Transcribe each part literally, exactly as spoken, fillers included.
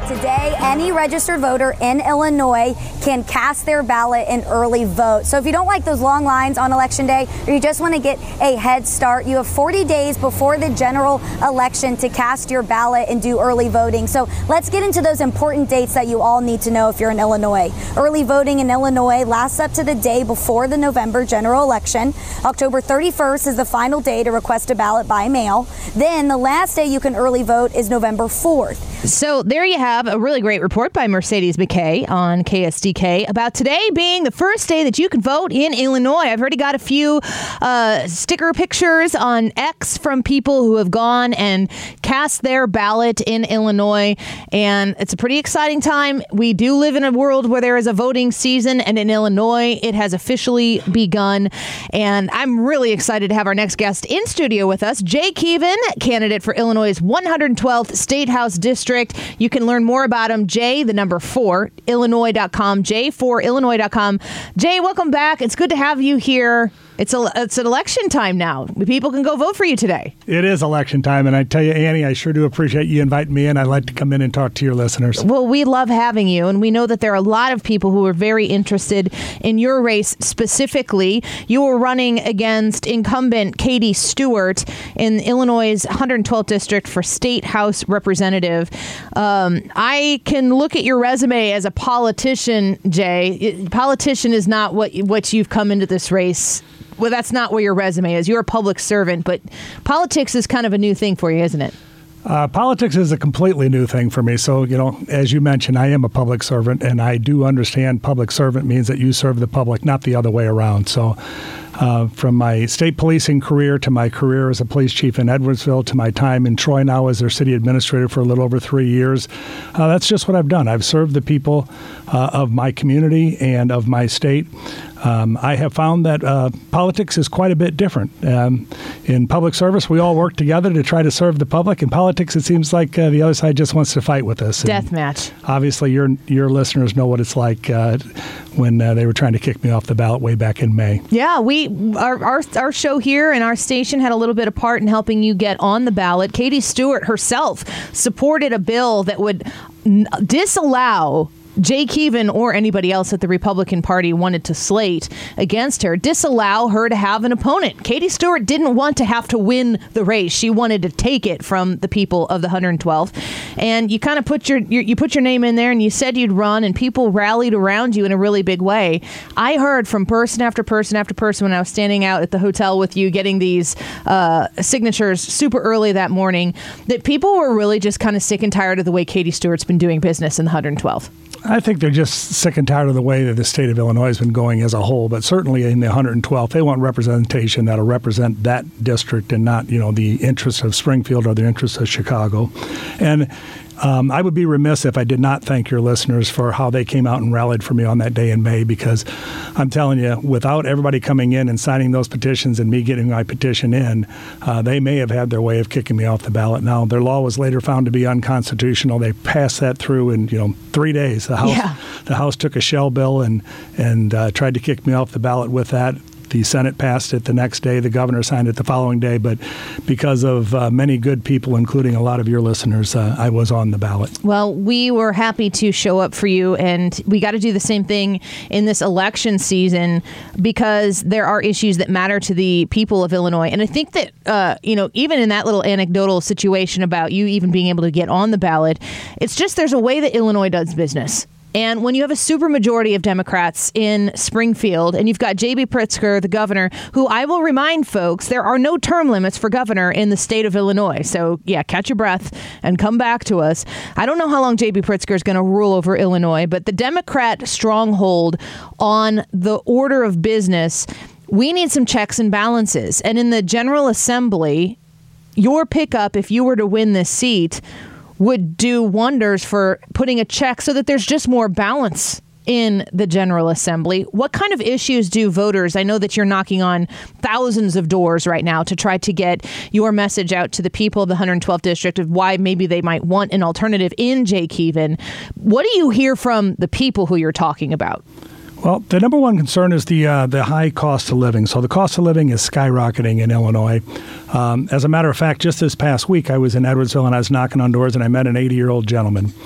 Today, any registered voter in Illinois can cast their ballot and early vote. So if you don't like those long lines on Election Day, or you just want to get a head start, you have forty days before the general election to cast your ballot and do early voting. So let's get into those important dates that you all need to know if you're in Illinois. Early voting in Illinois lasts up to the day before the November general election. October thirty-first is the final day to request a ballot by mail. Then the last day you can early vote is November fourth. So there you have a really great report by Mercedes McKay on K S D K about today being the first day that you can vote in Illinois. I've already got a few uh, sticker pictures on X from people who have gone and cast their ballot in Illinois, and it's a pretty exciting time. We do live in a world where there is a voting season, and in Illinois it has officially begun, and I'm really excited to have our next guest in studio with us, Jay Keevan, candidate for Illinois' one hundred twelfth State House District. You can learn more about him, Jay, the number four, Illinois dot com, Jay four Illinois dot com. Jay, welcome back. It's good to have you here. It's a, it's an election time now. People can go vote for you today. It is election time, and I tell you, Annie, I sure do appreciate you inviting me in. I'd like to come in and talk to your listeners. Well, we love having you, and we know that there are a lot of people who are very interested in your race specifically. You were running against incumbent Katie Stewart in Illinois' one hundred twelfth District for State House Representative. Um, I can look at your resume as a politician, Jay. It, politician is not what what you've come into this race. Well, that's not where your resume is. You're a public servant, but politics is kind of a new thing for you, isn't it? Uh, politics is a completely new thing for me. So, you know, as you mentioned, I am a public servant, and I do understand public servant means that you serve the public, not the other way around. So uh, from my state policing career to my career as a police chief in Edwardsville to my time in Troy now as their city administrator for a little over three years, uh, that's just what I've done. I've served the people uh, of my community and of my state. Um, I have found that uh, politics is quite a bit different. Um, in public service, we all work together to try to serve the public. In politics, it seems like uh, the other side just wants to fight with us. Death match. Obviously, your your listeners know what it's like uh, when uh, they were trying to kick me off the ballot way back in May. Yeah, we our, our our show here and our station had a little bit of part in helping you get on the ballot. Katie Stewart herself supported a bill that would n- disallow Jay Keevan or anybody else that the Republican Party wanted to slate against her, disallow her to have an opponent. Katie Stewart didn't want to have to win the race. She wanted to take it from the people of the one hundred twelfth. And you kind of put your, your you put your name in there and you said you'd run, and people rallied around you in a really big way. I heard from person after person after person when I was standing out at the hotel with you getting these uh, signatures super early that morning that people were really just kind of sick and tired of the way Katie Stewart's been doing business in the one hundred twelfth. I think they're just sick and tired of the way that the state of Illinois has been going as a whole, but certainly in the one hundred twelfth, they want representation that'll represent that district and not, you know, the interests of Springfield or the interests of Chicago. And Um, I would be remiss if I did not thank your listeners for how they came out and rallied for me on that day in May, because I'm telling you, without everybody coming in and signing those petitions and me getting my petition in, uh, they may have had their way of kicking me off the ballot. Now, their law was later found to be unconstitutional. They passed that through in, you know, three days. The House, yeah. the House took a shell bill and, and uh, tried to kick me off the ballot with that. The Senate passed it the next day. The governor signed it the following day. But because of uh, many good people, including a lot of your listeners, uh, I was on the ballot. Well, we were happy to show up for you, and we got to do the same thing in this election season because there are issues that matter to the people of Illinois. And I think that, uh, you know, even in that little anecdotal situation about you even being able to get on the ballot, it's just there's a way that Illinois does business. And when you have a supermajority of Democrats in Springfield and you've got J B Pritzker, the governor, who I will remind folks, there are no term limits for governor in the state of Illinois. So, yeah, catch your breath and come back to us. I don't know how long J B Pritzker is going to rule over Illinois, but the Democrat stronghold on the order of business, we need some checks and balances. And in the General Assembly, your pickup, if you were to win this seat, would do wonders for putting a check so that there's just more balance in the General Assembly. What kind of issues do voters, I know that you're knocking on thousands of doors right now to try to get your message out to the people of the one hundred twelfth District of why maybe they might want an alternative in Jay Keevan. What do you hear from the people who you're talking about? Well, the number one concern is the uh, the high cost of living. So the cost of living is skyrocketing in Illinois. Um, as a matter of fact, just this past week, I was in Edwardsville and I was knocking on doors and I met an eighty-year-old gentleman.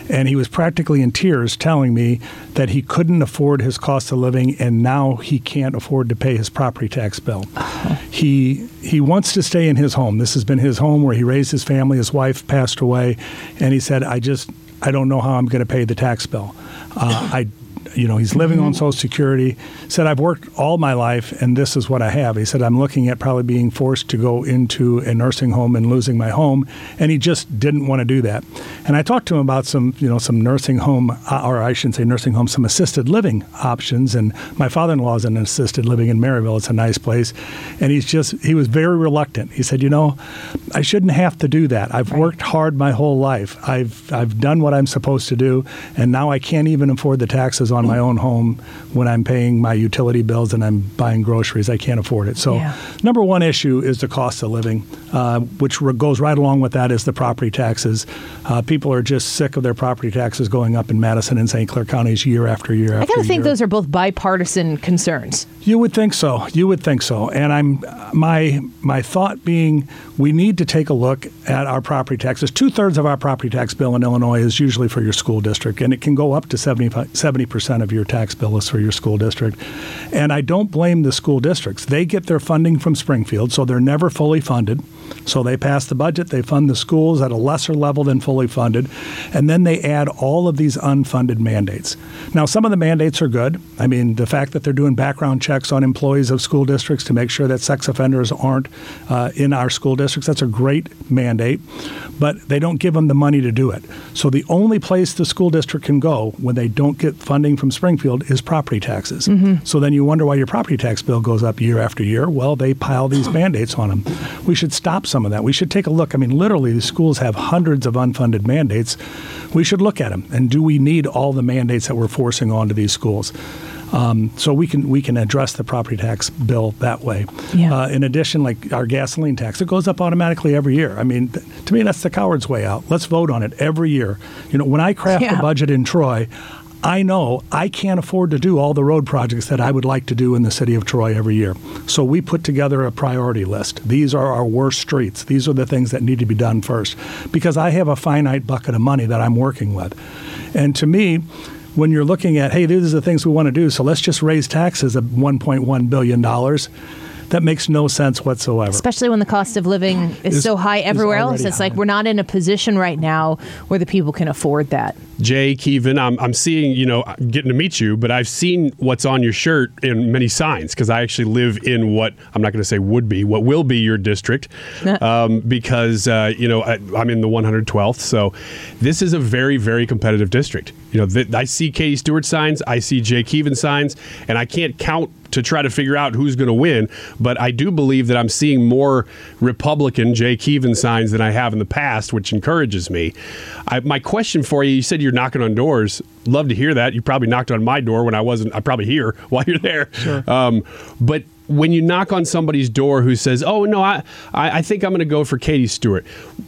And he was practically in tears telling me that he couldn't afford his cost of living, and now he can't afford to pay his property tax bill. Uh-huh. He he wants to stay in his home. This has been his home where he raised his family. His wife passed away, and he said, I just, I don't know how I'm going to pay the tax bill. Uh, I You know, he's living on Social Security. Said, I've worked all my life, and this is what I have. He said, I'm looking at probably being forced to go into a nursing home and losing my home, and he just didn't want to do that. And I talked to him about some, you know, some nursing home, or I shouldn't say nursing home, some assisted living options. And my father-in-law is in an assisted living in Maryville. It's a nice place. And he's just, he was very reluctant. He said, you know, I shouldn't have to do that. I've Right. worked hard my whole life. I've I've done what I'm supposed to do, and now I can't even afford the taxes on my own home when I'm paying my utility bills and I'm buying groceries. I can't afford it. So Yeah. number one issue is the cost of living, uh, which re- goes right along with that is the property taxes. Uh, people are just sick of their property taxes going up in Madison and Saint Clair counties year after year after I kind of think year. those are both bipartisan concerns. You would think so. You would think so. And I'm my my thought being we need to take a look at our property taxes. Two thirds of our property tax bill in Illinois is usually for your school district, and it can go up to seventy percent of your tax bill is for your school district. And I don't blame the school districts. They get their funding from Springfield, so they're never fully funded. So they pass the budget, they fund the schools at a lesser level than fully funded, and then they add all of these unfunded mandates. Now, some of the mandates are good. I mean, the fact that they're doing background checks on employees of school districts to make sure that sex offenders aren't uh, in our school districts, that's a great mandate, but they don't give them the money to do it. So the only place the school district can go when they don't get funding from Springfield is property taxes. Mm-hmm. So then you wonder why your property tax bill goes up year after year. Well, they pile these mandates on them. We should stop some of that. We should take a look. I mean, literally, the schools have hundreds of unfunded mandates. We should look at them. And do we need all the mandates that we're forcing onto these schools? Um, so we can we can address the property tax bill that way. Yeah. Uh, in addition, like our gasoline tax, it goes up automatically every year. I mean, th- to me, that's the coward's way out. Let's vote on it every year. You know, when I craft Yeah. the budget in Troy, I know I can't afford to do all the road projects that I would like to do in the city of Troy every year. So we put together a priority list. These are our worst streets. These are the things that need to be done first, because I have a finite bucket of money that I'm working with. And to me, when you're looking at, hey, these are the things we want to do, so let's just raise taxes of one point one billion dollars, that makes no sense whatsoever. Especially when the cost of living is, Is- so high is everywhere else. already It's like high. we're not in a position right now where the people can afford that. Jay Keevan, I'm, I'm seeing, you know, getting to meet you, but I've seen what's on your shirt in many signs because I actually live in what, I'm not going to say would be, what will be your district um, because, uh, you know, I, I'm in the one hundred twelfth. So this is a very, very competitive district. You know, th- I see Katie Stewart signs, I see Jay Keevan signs, and I can't count to try to figure out who's going to win. But I do believe that I'm seeing more Republican Jay Keevan signs than I have in the past, which encourages me. I, my question for you, you said you're knocking on doors. Love to hear that. You probably knocked on my door when I wasn't, I'm probably here while you're there. Sure. Um, but when you knock on somebody's door who says, oh, no, I, I, I think I'm going to go for Katie Stewart.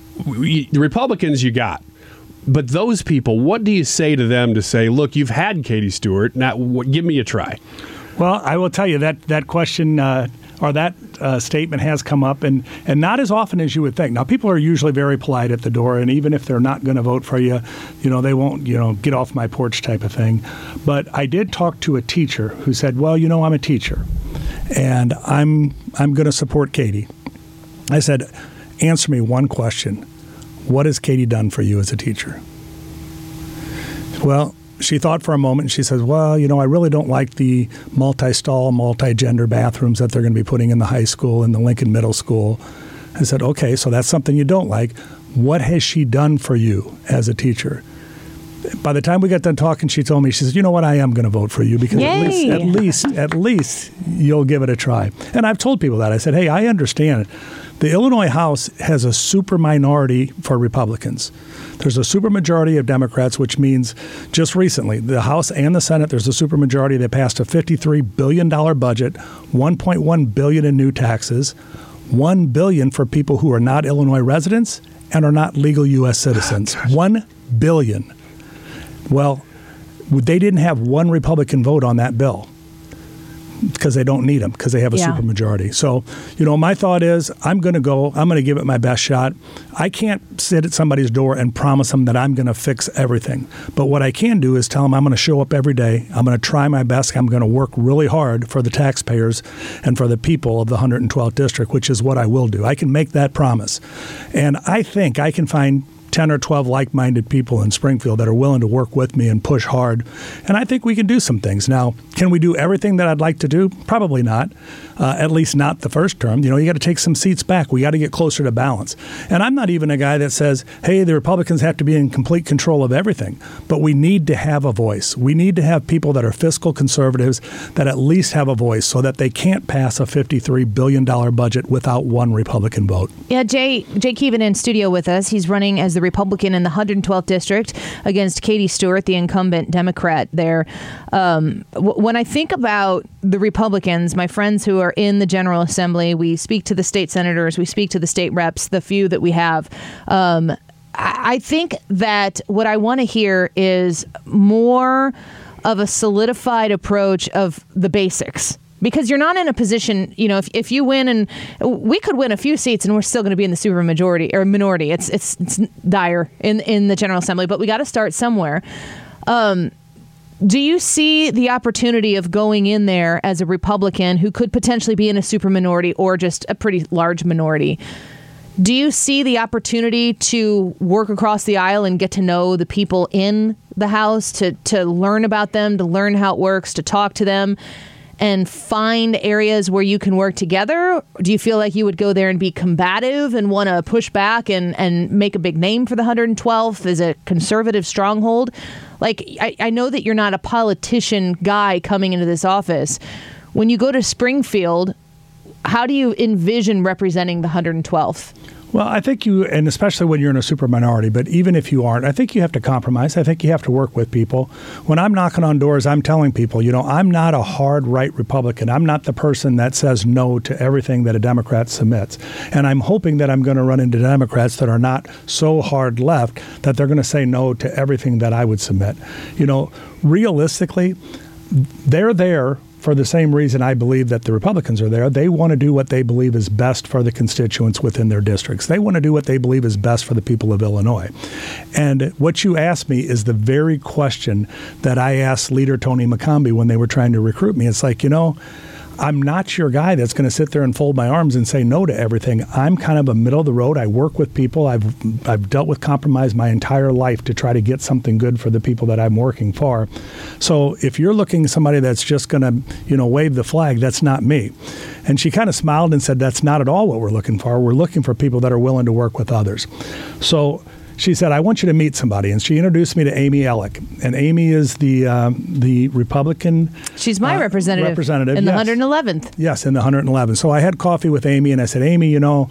We, the Republicans you got. But those people, what do you say to them to say, look, you've had Katie Stewart, now w- give me a try? Well, I will tell you that that question uh, or that uh, statement has come up, and, and not as often as you would think. Now, people are usually very polite at the door, and even if they're not going to vote for you, you know, they won't, you know, get off my porch type of thing. But I did talk to a teacher who said, well, you know, I'm a teacher, and I'm I'm going to support Katie. I said, answer me one question. What has Katie done for you as a teacher? Well, she thought for a moment, and she says, well, you know, I really don't like the multi-stall, multi-gender bathrooms that they're going to be putting in the high school and the Lincoln Middle School. I said, okay, so that's something you don't like. What has she done for you as a teacher? By the time we got done talking, she told me, she said, you know what, I am going to vote for you because at least, Yay. at least, at least you'll give it a try. And I've told people that. I said, hey, I understand it. The Illinois House has a super minority for Republicans. There's a supermajority of Democrats, which means just recently, the House and the Senate, there's a supermajority. They passed a fifty-three billion dollars budget, one point one billion dollars in new taxes, one billion dollars for people who are not Illinois residents and are not legal U S citizens. one billion dollars. Well, they didn't have one Republican vote on that bill. because they don't need them because they have a Yeah. supermajority. So, you know, my thought is I'm going to go, I'm going to give it my best shot. I can't sit at somebody's door and promise them that I'm going to fix everything. But what I can do is tell them I'm going to show up every day. I'm going to try my best. I'm going to work really hard for the taxpayers and for the people of the one hundred twelfth District, which is what I will do. I can make that promise. And I think I can find ten or twelve like-minded people in Springfield that are willing to work with me and push hard. And I think we can do some things. Now, can we do everything that I'd like to do? Probably not. Uh, at least not the first term. You know, you got to take some seats back. We got to get closer to balance. And I'm not even a guy that says, hey, the Republicans have to be in complete control of everything. But we need to have a voice. We need to have people that are fiscal conservatives that at least have a voice so that they can't pass a fifty-three billion dollars budget without one Republican vote. Yeah, Jay Jay Keevan in studio with us. He's running as the Republican in the one hundred twelfth District against Katie Stewart, the incumbent Democrat there. Um, w- when I think about the Republicans, my friends who are in the General Assembly, we speak to the state senators, we speak to the state reps, the few that we have. Um, I, I think that what I want to hear is more of a solidified approach of the basics. Because you're not in a position, you know, if, if you win, and we could win a few seats and we're still going to be in the super majority or minority. It's it's, it's dire in, in the General Assembly, but we got to start somewhere. Um, do you see the opportunity of going in there as a Republican who could potentially be in a super minority or just a pretty large minority? Do you see the opportunity to work across the aisle and get to know the people in the House, to to learn about them, to learn how it works, to talk to them, and find areas where you can work together? Do you feel like you would go there and be combative and want to push back and, and make a big name for the one hundred twelfth as a conservative stronghold? Like, I, I know that you're not a politician guy coming into this office. When you go to Springfield, how do you envision representing the one hundred twelfth? Well, I think you, and especially when you're in a super minority, but even if you aren't, I think you have to compromise. I think you have to work with people. When I'm knocking on doors, I'm telling people, you know, I'm not a hard right Republican. I'm not the person that says no to everything that a Democrat submits. And I'm hoping that I'm going to run into Democrats that are not so hard left that they're going to say no to everything that I would submit. You know, realistically, they're there for the same reason I believe that the Republicans are there. They want to do what they believe is best for the constituents within their districts. They want to do what they believe is best for the people of Illinois. And what you asked me is the very question that I asked Leader Tony McCombie when they were trying to recruit me. It's like, you know, I'm not your guy that's going to sit there and fold my arms and say no to everything. I'm kind of a middle of the road. I work with people. I've I've dealt with compromise my entire life to try to get something good for the people that I'm working for. So if you're looking at somebody that's just going to, you know, wave the flag, that's not me. And she kind of smiled and said, that's not at all what we're looking for. We're looking for people that are willing to work with others. So she said, I want you to meet somebody. And she introduced me to Amy Ellick. And Amy is the uh, the Republican. She's my uh, representative, representative in the yes. one hundred eleventh. Yes, in the one hundred eleventh. So I had coffee with Amy and I said, Amy, you know,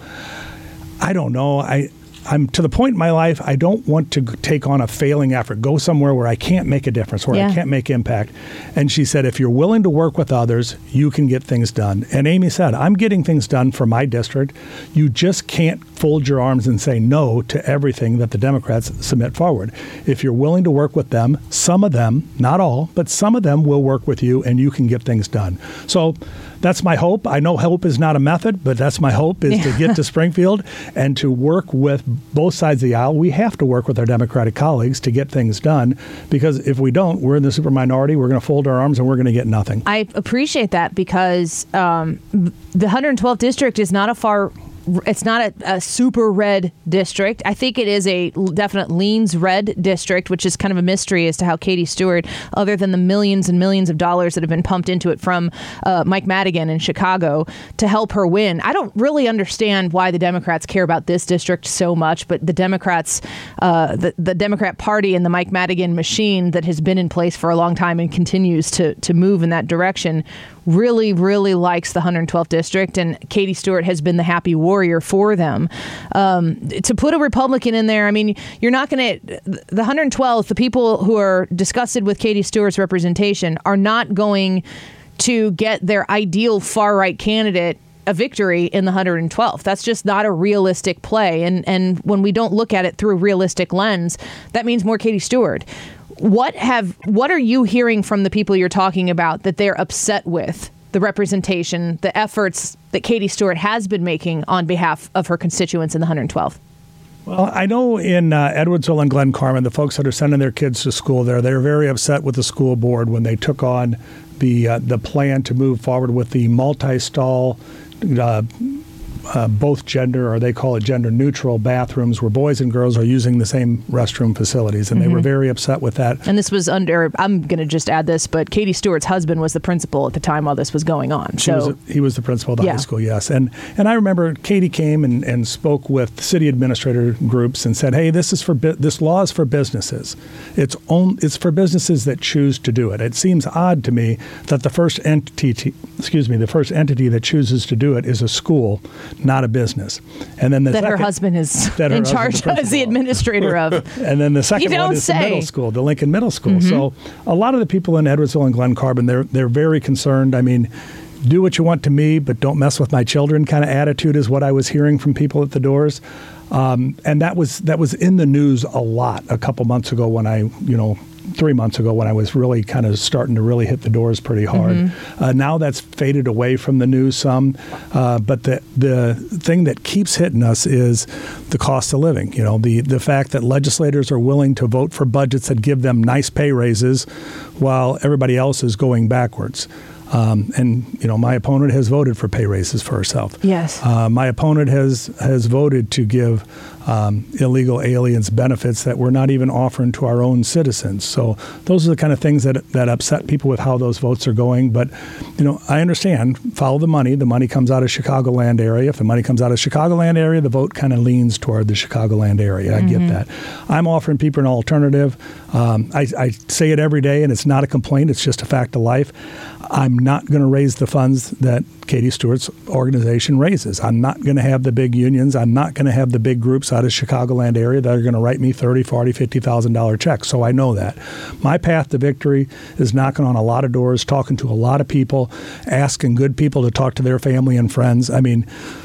I don't know. I, I'm to the point in my life, I don't want to take on a failing effort, go somewhere where I can't make a difference, where Yeah. I can't make impact. And she said, if you're willing to work with others, you can get things done. And Amy said, I'm getting things done for my district. You just can't fold your arms and say no to everything that the Democrats submit forward. If you're willing to work with them, some of them, not all, but some of them will work with you and you can get things done. So that's my hope. I know hope is not a method, but that's my hope, is to get to Springfield and to work with both sides of the aisle. We have to work with our Democratic colleagues to get things done, because if we don't, we're in the super minority, we're going to fold our arms and we're going to get nothing. I appreciate that, because um, the one hundred twelfth district is not a far It's not a, a super red district. I think it is a definite leans red district, which is kind of a mystery as to how Katie Stewart, other than the millions and millions of dollars that have been pumped into it from uh, Mike Madigan in Chicago to help her win. I don't really understand why the Democrats care about this district so much, but the Democrats, uh, the, the Democrat Party and the Mike Madigan machine that has been in place for a long time and continues to, to move in that direction really, really likes the one hundred twelfth district, and Katie Stewart has been the happy warrior for them. Um, to put a Republican in there, I mean, you're not going to, the one hundred twelfth, the people who are disgusted with Katie Stewart's representation are not going to get their ideal far-right candidate a victory in the one hundred twelfth. That's just not a realistic play. And, and when we don't look at it through a realistic lens, that means more Katie Stewart. What have what are you hearing from the people you're talking about that they're upset with the representation, the efforts that Katie Stewart has been making on behalf of her constituents in the one hundred twelfth? Well, I know in uh, Edwardsville and Glen Carman, the folks that are sending their kids to school there, they're very upset with the school board when they took on the uh, the plan to move forward with the multi-stall, uh, uh, both gender, or they call it gender-neutral bathrooms, where boys and girls are using the same restroom facilities, and mm-hmm. they were very upset with that. And this was under, I'm going to just add this, but Katie Stewart's husband was the principal at the time while this was going on. She so was a, He was the principal of the yeah. high school, yes. And and I remember Katie came and, and spoke with city administrator groups and said, hey, this is for bu- this law is for businesses. It's on, it's for businesses that choose to do it. It seems odd to me that the first entity, excuse me, the first entity that chooses to do it is a school, not a business. And then the that second, her husband is that her in husband, charge as the administrator of. And then the second one is say. the middle school, the Lincoln Middle School. Mm-hmm. So a lot of the people in Edwardsville and Glen Carman, they're they're very concerned. I mean, do what you want to me, but don't mess with my children kind of attitude is what I was hearing from people at the doors. Um, and that was that was in the news a lot a couple months ago when I, you know, three months ago when I was really kind of starting to really hit the doors pretty hard. Mm-hmm. Uh, now that's faded away from the news some. Uh, but the the thing that keeps hitting us is the cost of living. You know, the, the fact that legislators are willing to vote for budgets that give them nice pay raises while everybody else is going backwards. Um, and, you know, my opponent has voted for pay raises for herself. Yes. Uh, my opponent has, has voted to give um, illegal aliens benefits that we're not even offering to our own citizens. So those are the kind of things that that upset people with how those votes are going. But, you know, I understand, follow the money. The money comes out of Chicagoland area. If the money comes out of Chicagoland area, the vote kind of leans toward the Chicagoland area. I mm-hmm. get that. I'm offering people an alternative. Um, I, I say it every day, and it's not a complaint. It's just a fact of life. I'm not going to raise the funds that Katie Stewart's organization raises. I'm not going to have the big unions. I'm not going to have the big groups out of Chicagoland area that are going to write me thirty thousand dollars, forty thousand dollars, fifty thousand dollars checks. So I know that. My path to victory is knocking on a lot of doors, talking to a lot of people, asking good people to talk to their family and friends. I mean,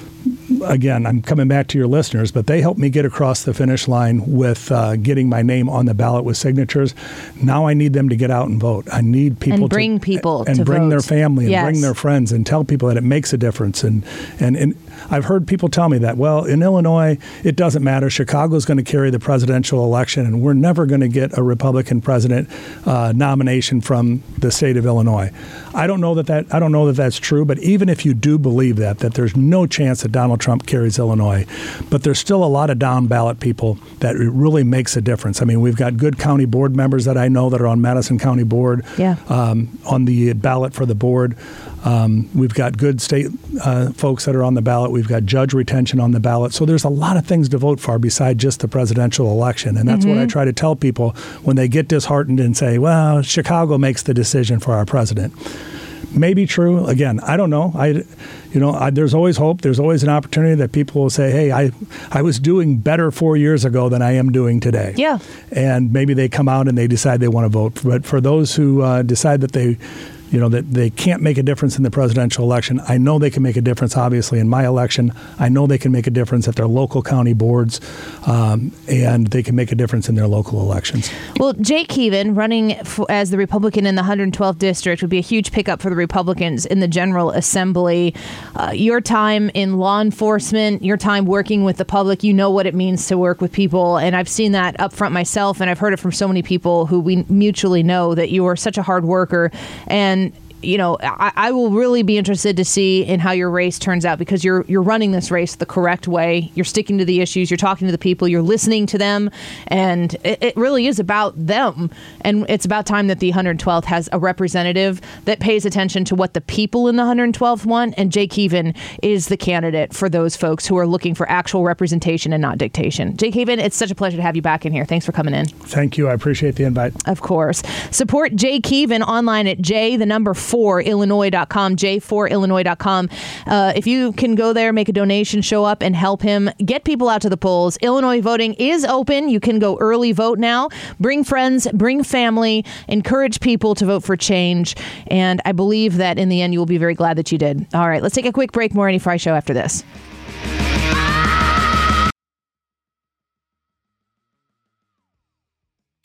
again, I'm coming back to your listeners, but they helped me get across the finish line with uh, getting my name on the ballot with signatures. Now I need them to get out and vote. I need people and bring to, people and to bring vote. their family and yes. bring their friends and tell people that it makes a difference. And, and and I've heard people tell me that, well, in Illinois, it doesn't matter. Chicago's going to carry the presidential election, and we're never going to get a Republican president uh, nomination from the state of Illinois. I don't know that that I don't know that that's true. But even if you do believe that, that there's no chance that Donald Trump carries Illinois, but there's still a lot of down ballot people that it really makes a difference. I mean, we've got good county board members that I know that are on Madison County Board, yeah. um, on the ballot for the board. Um, we've got good state uh, folks that are on the ballot. We've got judge retention on the ballot. So there's a lot of things to vote for beside just the presidential election. And that's mm-hmm. what I try to tell people when they get disheartened and say, well, Chicago makes the decision for our president. Maybe true. Again, I don't know. I, you know, I, there's always hope. There's always an opportunity that people will say, hey, I, I was doing better four years ago than I am doing today. Yeah. And maybe they come out and they decide they want to vote. But for those who uh, decide that they, you know, that they can't make a difference in the presidential election, I know they can make a difference, obviously, in my election. I know they can make a difference at their local county boards, um, and they can make a difference in their local elections. Well, Jake Keevan, running f- as the Republican in the one hundred twelfth District, would be a huge pickup for the Republicans in the General Assembly. Uh, your time in law enforcement, your time working with the public, you know what it means to work with people, and I've seen that up front myself, and I've heard it from so many people who we mutually know that you are such a hard worker. And And, you know, I, I will really be interested to see in how your race turns out, because you're you're running this race the correct way. You're sticking to the issues. You're talking to the people. You're listening to them. And it, it really is about them. And it's about time that the one hundred twelfth has a representative that pays attention to what the people in the one hundred twelfth want. And Jake Keevan is the candidate for those folks who are looking for actual representation and not dictation. Jake Keevan, it's such a pleasure to have you back in here. Thanks for coming in. Thank you. I appreciate the invite. Of course. Support Jake Keevan online at J, the number four, Illinois dot com, J four Illinois dot com. Uh, if you can go there, make a donation, show up and help him get people out to the polls. Illinois voting is open. You can go early vote now. Bring friends, bring family, encourage people to vote for change. And I believe that in the end, you will be very glad that you did. All right, let's take a quick break. More Annie Frey Show after this.